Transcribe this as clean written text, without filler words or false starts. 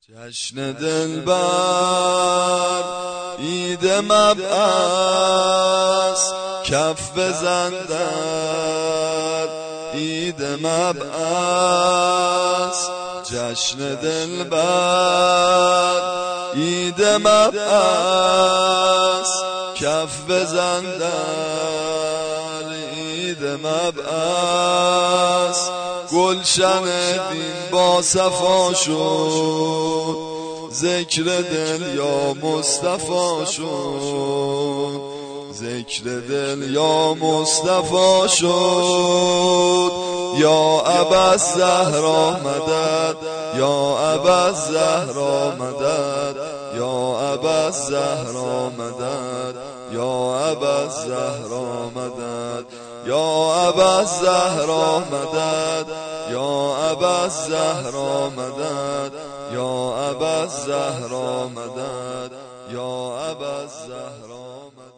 جشن دلبر عید مبعث، کف بزن در عید مبعث. جشن دلبر عید مبعث، کف بزن در عید مبعث. گلشن دین با صفا شد، ذکر دل یا مصطفی شد. ذکر دل یا مصطفی شد. یا ابا الزهرا مدد، یا ابا الزهرا مدد، یا ابا الزهرا مدد، یا ابا الزهرا مدد، یا ابا الزهرا مدد، یا ابا الزهرا مدد، یا ابا الزهرا مدد، یا ابا الزهرا مدد.